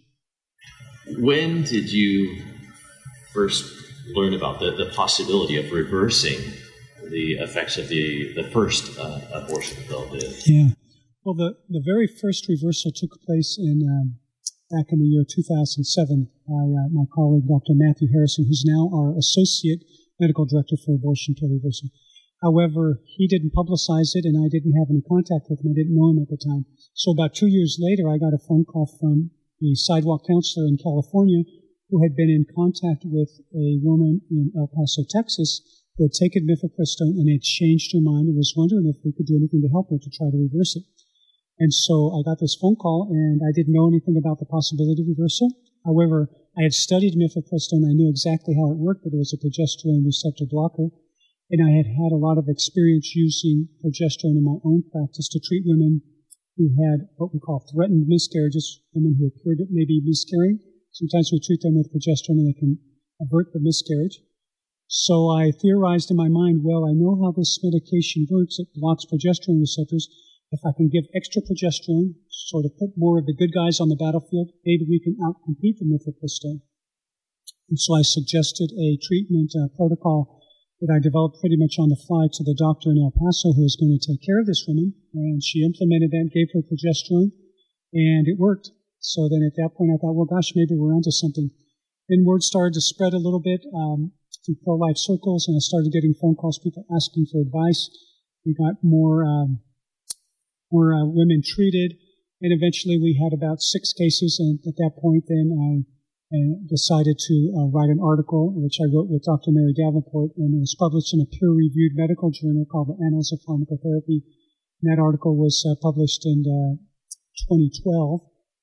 When did you first learn about the, the possibility of reversing the effects of the, the first uh, abortion pill? Yeah. Well, the, the very first reversal took place in um, back in the year two thousand seven by uh, my colleague, Doctor Matthew Harrison, who's now our Associate Medical Director for Abortion Pill Reversal. However, he didn't publicize it, and I didn't have any contact with him. I didn't know him at the time. So about two years later, I got a phone call from the sidewalk counselor in California who had been in contact with a woman in El Paso, Texas, who had taken mifepristone and had changed her mind and was wondering if we could do anything to help her to try to reverse it. And so I got this phone call, and I didn't know anything about the possibility of reversal. However, I had studied mifepristone. I knew exactly how it worked, that it was a progesterone receptor blocker. And I had had a lot of experience using progesterone in my own practice to treat women who had what we call threatened miscarriages, women who appeared to maybe miscarrying. Sometimes we treat them with progesterone and they can avert the miscarriage. So I theorized in my mind, well, I know how this medication works. It blocks progesterone receptors. If I can give extra progesterone, sort of put more of the good guys on the battlefield, maybe we can outcompete the mifepristone. And so I suggested a treatment uh, protocol that I developed pretty much on the fly to the doctor in El Paso who was going to take care of this woman. And she implemented that, gave her progesterone, and it worked. So then at that point I thought, well, gosh, maybe we're onto something. Then word started to spread a little bit um, through pro-life circles, and I started getting phone calls, people asking for advice. We got more, um, more uh, women treated, and eventually we had about six cases, and at that point then I and decided to uh, write an article, which I wrote with Doctor Mary Davenport, and it was published in a peer-reviewed medical journal called the Annals of Pharmacotherapy. And that article was uh, published in uh, twenty twelve,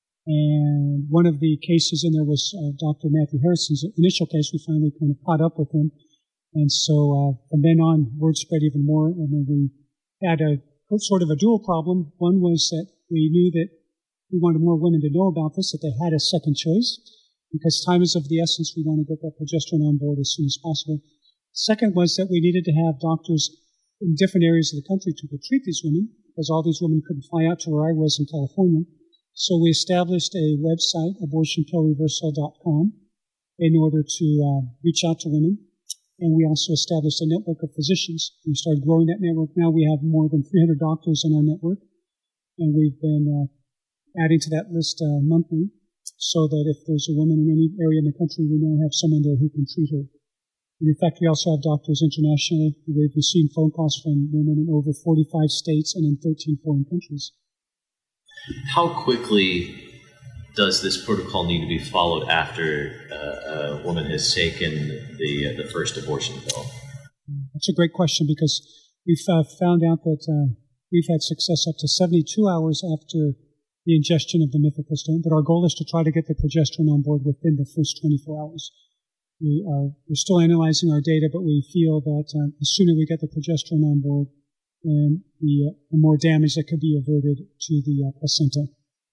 and one of the cases in there was uh, Doctor Matthew Harrison's initial case. We finally kind of caught up with him, and so uh, from then on, word spread even more, and then we had a sort of a dual problem. One was that we knew that we wanted more women to know about this, that they had a second choice. Because time is of the essence, we want to get that progesterone on board as soon as possible. Second was that we needed to have doctors in different areas of the country to treat these women, because all these women couldn't fly out to where I was in California. So we established a website, abortion pill reversal dot com, in order to uh, reach out to women. And we also established a network of physicians. We started growing that network. Now we have more than three hundred doctors in our network, and we've been uh, adding to that list uh, monthly. so that if there's a woman in any area in the country, we now have someone there who can treat her. And in fact, we also have doctors internationally. We've received phone calls from women in over forty-five states and in thirteen foreign countries. How quickly does this protocol need to be followed after uh, a woman has taken the uh, the first abortion pill? That's a great question, because we've uh, found out that uh, we've had success up to seventy-two hours after the ingestion of the mifepristone, but our goal is to try to get the progesterone on board within the first twenty-four hours. We are, we're still analyzing our data, but we feel that uh, the sooner we get the progesterone on board, then the, uh, the more damage that could be averted to the uh, placenta.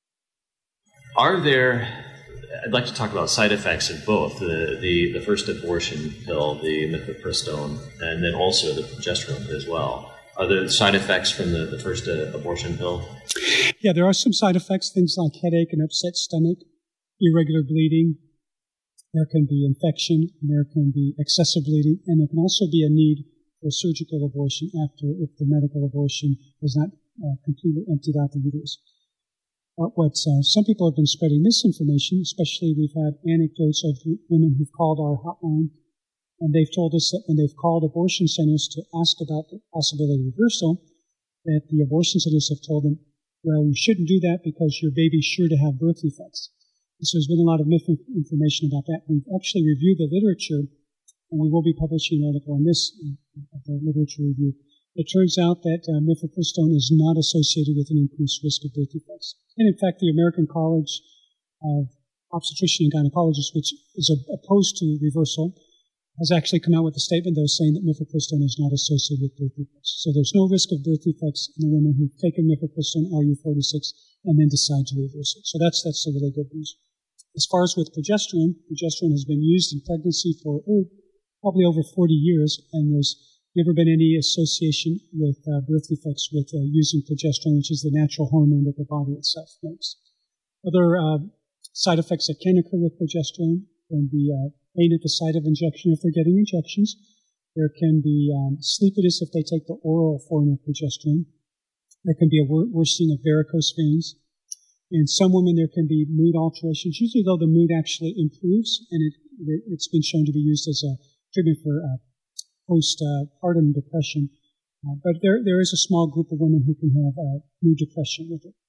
Are there, I'd like to talk about side effects of both, the, the, the first abortion pill, the mifepristone, and then also the progesterone as well. Are there side effects from the, the first uh, abortion pill? Yeah, there are some side effects, things like headache and upset stomach, irregular bleeding. There can be infection, there can be excessive bleeding, and there can also be a need for surgical abortion after if the medical abortion is not uh, completely emptied out the uterus. But what uh, some people have been spreading misinformation, especially we've had anecdotes of women who've called our hotline, and they've told us that when they've called abortion centers to ask about the possibility of reversal, that the abortion centers have told them, well, you shouldn't do that because your baby's sure to have birth defects. And so there's been a lot of misinformation about that. We've actually reviewed the literature, and we will be publishing an article on this, uh, the literature review. It turns out that uh, mifepristone is not associated with an increased risk of birth defects. And in fact, the American College of Obstetrician and Gynecologists, which is a, opposed to reversal, has actually come out with a statement, though, saying that mifepristone is not associated with birth defects. So there's no risk of birth defects in the women who've taken mifepristone R U forty-six and then decide to reverse it. So that's that's a really good news. As far as with progesterone, progesterone has been used in pregnancy for oh, probably over forty years, and there's never been any association with uh, birth defects with uh, using progesterone, which is the natural hormone that the body itself makes. Other uh, side effects that can occur with progesterone can be uh, pain at the site of injection if they're getting injections. There can be um, sleepiness if they take the oral form of progesterone. There can be a wor- worsening of varicose veins. In some women, there can be mood alterations, usually though the mood actually improves, and it, it's been shown to be used as a treatment for uh, postpartum depression. Uh, but there, there is a small group of women who can have uh, mood depression with it.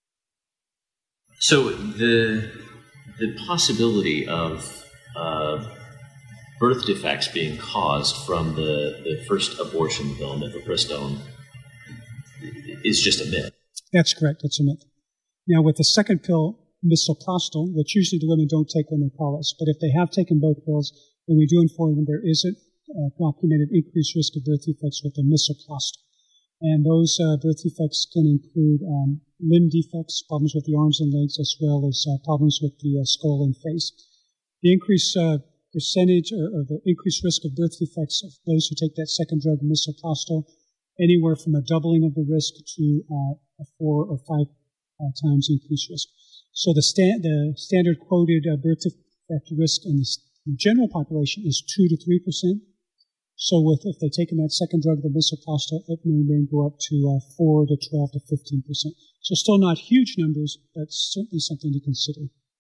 So the the possibility of uh, birth defects being caused from the, the first abortion pill, mifepristone, is just a myth. That's correct. That's a myth. Now, with the second pill, misoprostol, which usually the women don't take when they call us, but if they have taken both pills, then we do inform them there is a uh, documented increased risk of birth defects with the misoprostol. And those uh, birth defects can include um, limb defects, problems with the arms and legs, as well as uh, problems with the uh, skull and face. The increased uh, percentage or, or the increased risk of birth defects of those who take that second drug, misoprostol, anywhere from a doubling of the risk to uh, a four or five Uh, times increased risk. So the, sta- the standard quoted uh, birth defect risk in the, in the general population is two to three percent. So with if they've taken that second drug, the misoprostol, it may then go up to uh, four to twelve to fifteen percent. So still not huge numbers, but certainly something to consider.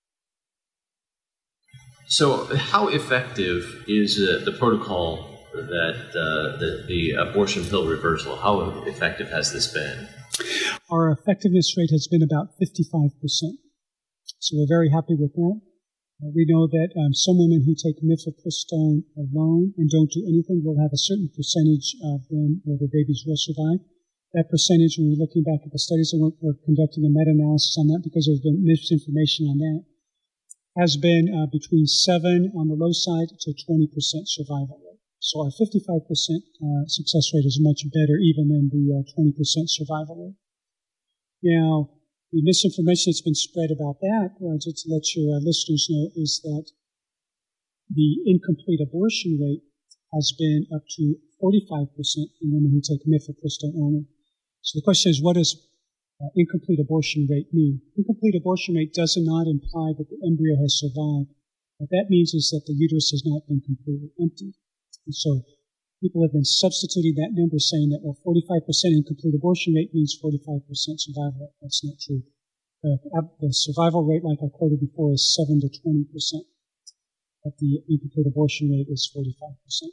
So how effective is uh, the protocol that uh, the, the abortion pill reversal? How effective has this been? Our effectiveness rate has been about fifty-five percent. So we're very happy with that. Uh, we know that um, some women who take mifepristone alone and don't do anything will have a certain percentage of them where their babies will survive. That percentage, when we're looking back at the studies, and we're, we're conducting a meta-analysis on that because there's been misinformation on that, has been uh, between seven on the low side to twenty percent survival rate. So our fifty-five percent uh, success rate is much better even than the uh, twenty percent survival rate. Now, the misinformation that's been spread about that, uh, just to let your uh, listeners know, is that the incomplete abortion rate has been up to forty-five percent in women who take mifepristone only. So the question is, what does uh, incomplete abortion rate mean? Incomplete abortion rate does not imply that the embryo has survived. What that means is that the uterus has not been completely emptied. And so people have been substituting that number, saying that, well, forty-five percent incomplete abortion rate means forty-five percent survival rate. That's not true. The, the survival rate, like I quoted before, is seven to twenty percent. But the incomplete abortion rate is forty-five percent.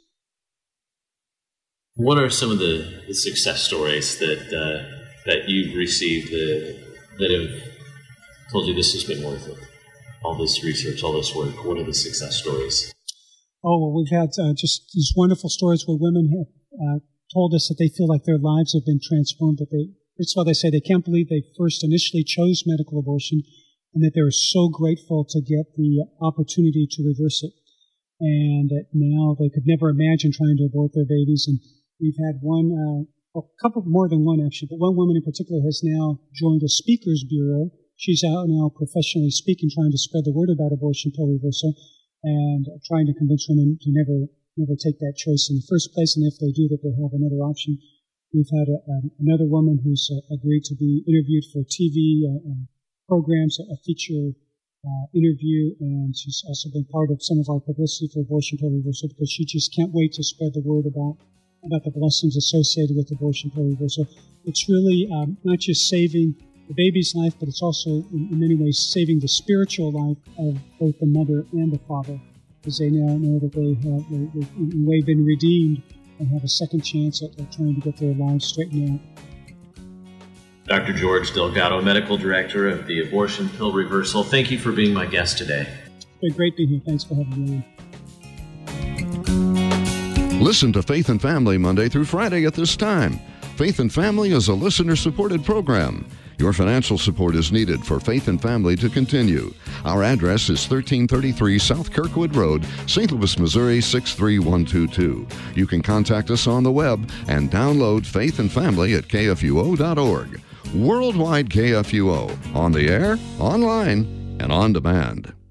What are some of the, the success stories that uh, that you've received that, that have told you this has been worth it? All this research, all this work. What are the success stories? Oh, well, we've had uh, just these wonderful stories where women have uh, told us that they feel like their lives have been transformed. That they, first of all, they say they can't believe they first initially chose medical abortion, and that they're so grateful to get the opportunity to reverse it, and that now they could never imagine trying to abort their babies. And we've had one, uh, well, a couple more than one actually, but one woman in particular has now joined a speakers bureau. She's out now professionally speaking, trying to spread the word about abortion pill reversal, and trying to convince women to never, never take that choice in the first place, and if they do, that they have another option. We've had a, um, another woman who's uh, agreed to be interviewed for T V uh, uh, programs, a feature uh, interview, and she's also been part of some of our publicity for abortion pill reversal because she just can't wait to spread the word about about the blessings associated with abortion pill reversal. It's really um, not just saving the baby's life, but it's also, in, in many ways, saving the spiritual life of both the mother and the father, because they now know that they have, they, they've in a way been redeemed and have a second chance at, at trying to get their lives straightened out. Doctor George Delgado, Medical Director of the Abortion Pill Reversal, thank you for being my guest today. It's been great being here. Thanks for having me on. Listen to Faith and Family Monday through Friday at this time. Faith and Family is a listener-supported program. Your financial support is needed for Faith and Family to continue. Our address is thirteen thirty-three South Kirkwood Road, Saint Louis, Missouri six three one two two. You can contact us on the web and download Faith and Family at K F U O dot org. Worldwide K F U O, on the air, online, and on demand.